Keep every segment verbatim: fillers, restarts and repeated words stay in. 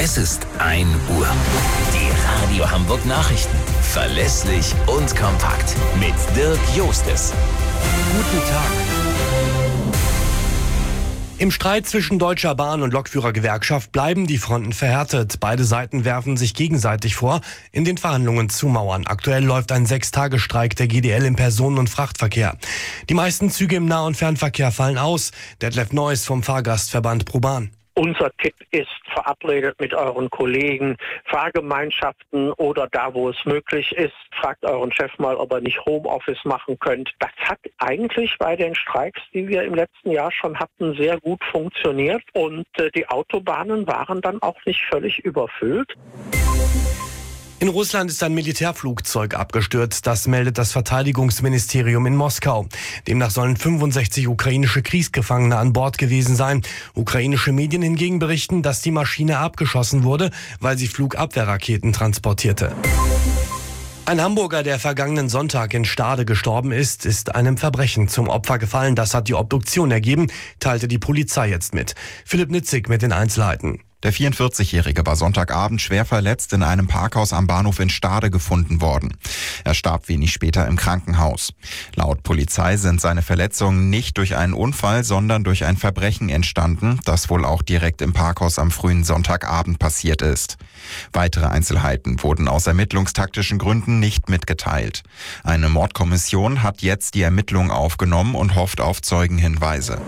Es ist ein Uhr. Die Radio Hamburg Nachrichten. Verlässlich und kompakt. Mit Dirk Jostes. Guten Tag. Im Streit zwischen Deutscher Bahn und Lokführergewerkschaft bleiben die Fronten verhärtet. Beide Seiten werfen sich gegenseitig vor, in den Verhandlungen zu mauern. Aktuell läuft ein Sechstagestreik der G D L im Personen- und Frachtverkehr. Die meisten Züge im Nah- und Fernverkehr fallen aus. Detlef Neuss vom Fahrgastverband ProBahn. Unser Tipp ist, verabredet mit euren Kollegen, Fahrgemeinschaften oder da, wo es möglich ist, fragt euren Chef mal, ob er nicht Homeoffice machen könnt. Das hat eigentlich bei den Streiks, die wir im letzten Jahr schon hatten, sehr gut funktioniert und äh, die Autobahnen waren dann auch nicht völlig überfüllt. In Russland ist ein Militärflugzeug abgestürzt, das meldet das Verteidigungsministerium in Moskau. Demnach sollen fünfundsechzig ukrainische Kriegsgefangene an Bord gewesen sein. Ukrainische Medien hingegen berichten, dass die Maschine abgeschossen wurde, weil sie Flugabwehrraketen transportierte. Ein Hamburger, der vergangenen Sonntag in Stade gestorben ist, ist einem Verbrechen zum Opfer gefallen. Das hat die Obduktion ergeben, teilte die Polizei jetzt mit. Philipp Nitzig mit den Einzelheiten. Der vierundvierzig-Jährige war Sonntagabend schwer verletzt in einem Parkhaus am Bahnhof in Stade gefunden worden. Er starb wenig später im Krankenhaus. Laut Polizei sind seine Verletzungen nicht durch einen Unfall, sondern durch ein Verbrechen entstanden, das wohl auch direkt im Parkhaus am frühen Sonntagabend passiert ist. Weitere Einzelheiten wurden aus ermittlungstaktischen Gründen nicht mitgeteilt. Eine Mordkommission hat jetzt die Ermittlungen aufgenommen und hofft auf Zeugenhinweise.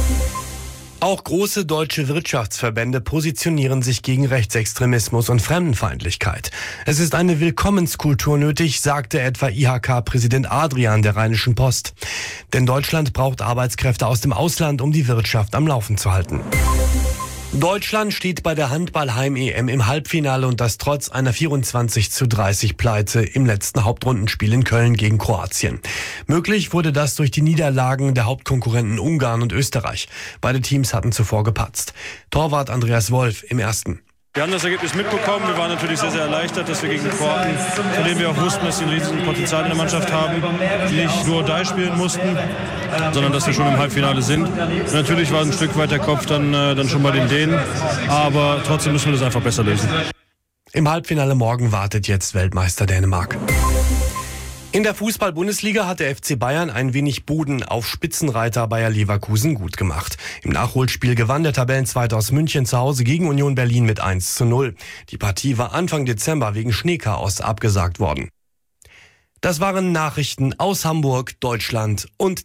Auch große deutsche Wirtschaftsverbände positionieren sich gegen Rechtsextremismus und Fremdenfeindlichkeit. Es ist eine Willkommenskultur nötig, sagte etwa I H K-Präsident Adrian der Rheinischen Post. Denn Deutschland braucht Arbeitskräfte aus dem Ausland, um die Wirtschaft am Laufen zu halten. Deutschland steht bei der Handball-Heim-E M im Halbfinale und das trotz einer vierundzwanzig zu dreißig Pleite im letzten Hauptrundenspiel in Köln gegen Kroatien. Möglich wurde das durch die Niederlagen der Hauptkonkurrenten Ungarn und Österreich. Beide Teams hatten zuvor gepatzt. Torwart Andreas Wolf im ersten. Wir haben das Ergebnis mitbekommen. Wir waren natürlich sehr, sehr erleichtert, dass wir gegen die Kroaten, von denen wir auch wussten, dass sie ein riesiges Potenzial in der Mannschaft haben, nicht nur da spielen mussten, sondern dass wir schon im Halbfinale sind. Und natürlich war ein Stück weit der Kopf dann, äh, dann schon bei den Dänen, aber trotzdem müssen wir das einfach besser lösen. Im Halbfinale morgen wartet jetzt Weltmeister Dänemark. In der Fußball-Bundesliga hat der F C Bayern ein wenig Boden auf Spitzenreiter Bayer Leverkusen gut gemacht. Im Nachholspiel gewann der Tabellenzweite aus München zu Hause gegen Union Berlin mit eins zu null. Die Partie war Anfang Dezember wegen Schneechaos abgesagt worden. Das waren Nachrichten aus Hamburg, Deutschland und